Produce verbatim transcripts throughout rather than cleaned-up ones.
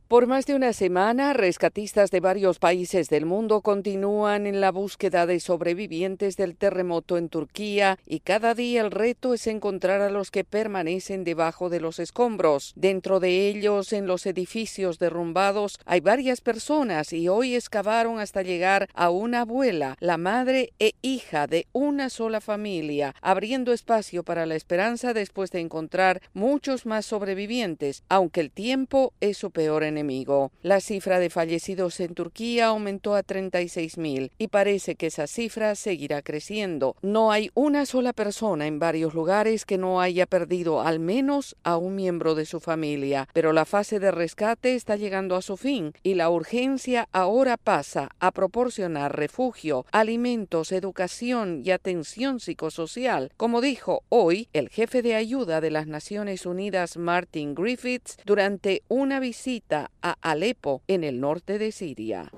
Por más de una semana, rescatistas de varios países del mundo continúan en la búsqueda de sobrevivientes del terremoto en Turquía y cada día el reto es encontrar a los que permanecen debajo de los escombros. Dentro de ellos, en los edificios derrumbados, hay varias personas y hoy excavaron hasta llegar a una abuela, la madre e hija de una sola familia, abriendo espacio para la esperanza después de encontrar muchos más sobrevivientes, aunque el tiempo es su peor enemigo. enemigo. La cifra de fallecidos en Turquía aumentó a treinta y seis mil y parece que esa cifra seguirá creciendo. No hay una sola persona en varios lugares que no haya perdido al menos a un miembro de su familia, pero la fase de rescate está llegando a su fin y la urgencia ahora pasa a proporcionar refugio, alimentos, educación y atención psicosocial, como dijo hoy el jefe de ayuda de las Naciones Unidas, Martin Griffiths, durante una visita a Alepo, en el norte de Siria.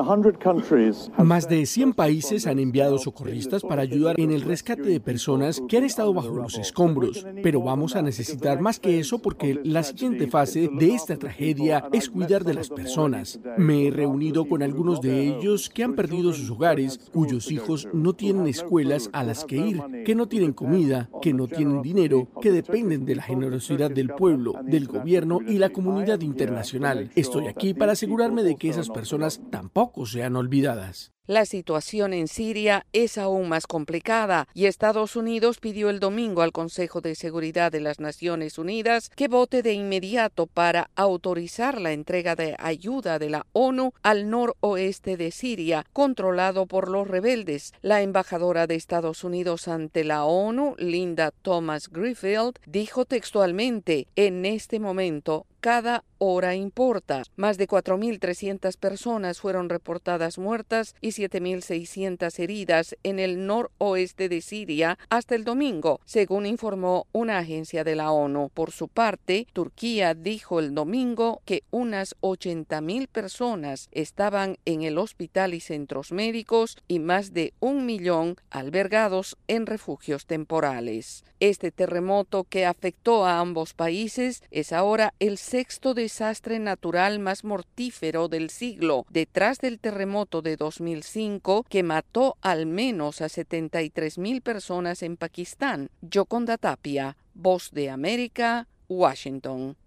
Más de cien países han enviado socorristas para ayudar en el rescate de personas que han estado bajo los escombros, pero vamos a necesitar más que eso porque la siguiente fase de esta tragedia es cuidar de las personas. Me he reunido con algunos de ellos que han perdido sus hogares, cuyos hijos no tienen escuelas a las que ir, que no tienen comida, que no tienen dinero, que dependen de la generosidad del pueblo, del gobierno y la comunidad internacional. Estoy aquí para asegurarme de que esas personas tampoco sean olvidadas. La situación en Siria es aún más complicada y Estados Unidos pidió el domingo al Consejo de Seguridad de las Naciones Unidas que vote de inmediato para autorizar la entrega de ayuda de la ONU al noroeste de Siria, controlado por los rebeldes. La embajadora de Estados Unidos ante la ONU, Linda Thomas-Greenfield, dijo textualmente: en este momento, cada hora importa. Más de cuatro mil trescientas personas fueron reportadas muertas y siete mil seiscientas heridas en el noroeste de Siria hasta el domingo, según informó una agencia de la ONU. Por su parte, Turquía dijo el domingo que unas ochenta mil personas estaban en el hospital y centros médicos y más de un millón albergados en refugios temporales. Este terremoto que afectó a ambos países es ahora el sexto desastre natural más mortífero del siglo, detrás del terremoto de dos mil cinco que mató al menos a setenta y tres mil personas en Pakistán. Yoconda Tapia, Voz de América, Washington.